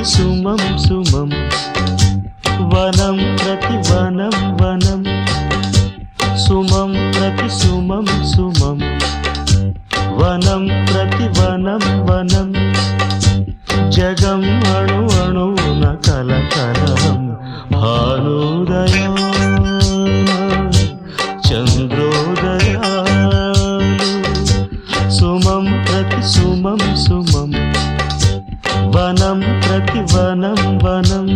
సుమం సుమం వనం ప్రతి వనం వనం సుమం ప్రతి సుమం సుమం వనం ప్రతి వనం వనం జగం అణు అణువున కలకలం భానుదయం చంద్రోదయాలు సుమం ప్రతి సుమం సుమం వనం ప్రతి వనం వనం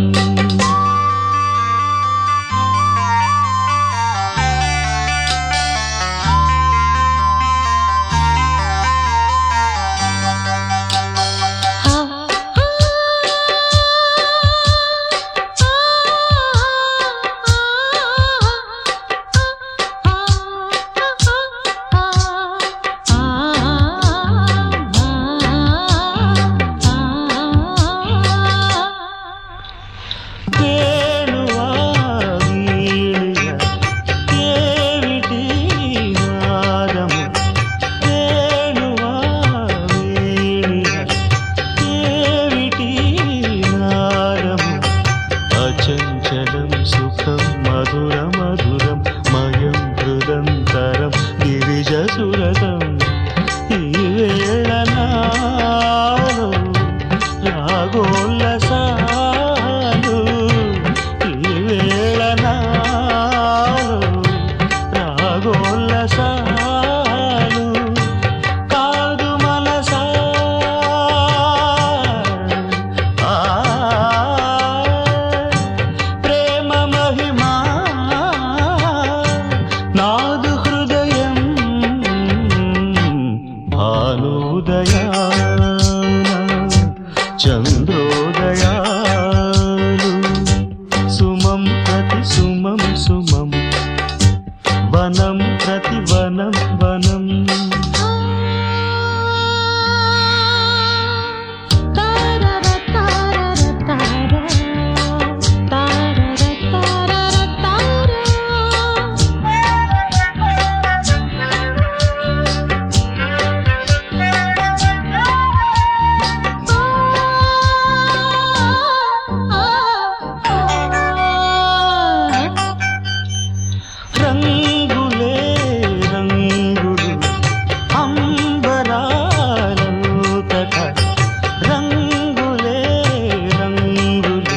చంచలం సుఖం మధుర మధురం మయం హృదంతరం గిరిజ సురతం ఈ వేళ నాలో రాగోల్లసాలు ఈ వేళ నాలో రాగోల్లసాలు కాదు మనసా నాదు హృదయం భానుదయాన చంద్రోదయాలు సుమం ప్రతి సుమం సుమం వనం ప్రతి వనం వనం రంగులే రంగులు అంబరాలంతట రంగులే రంగులు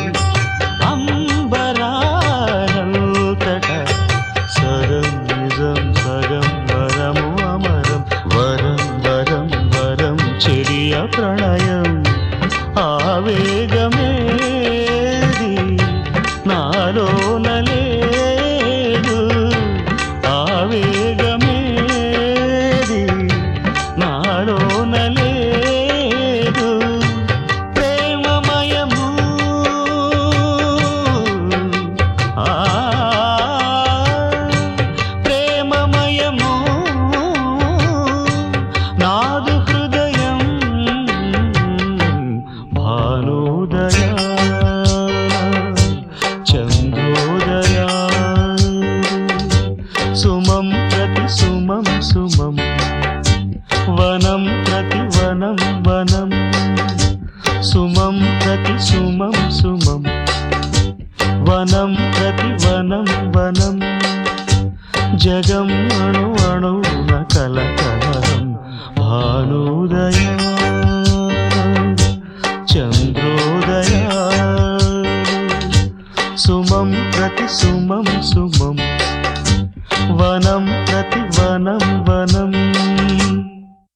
అంబరాలంతట సరం నిజం సగం వరము అమరం వరం వరం వరం చెరియ ప్రణయం ఆవేగమేది నాలోనలే ఆవేగమేది నాలోన లేదు ప్రేమమయము ప్రేమమయము నాదు హృదయం భానుదయాన చంద్రోదయాలు సుమం ప్రతి సుమం సుమం వనం ప్రతి వనం వనం సుమం ప్రతి సుమం సుమం వనం ప్రతి వనం వనం జగం అణు అణువున కలకలం భానుదయాన చంద్రోదయాలు సుమం ప్రతి సుమం సుమం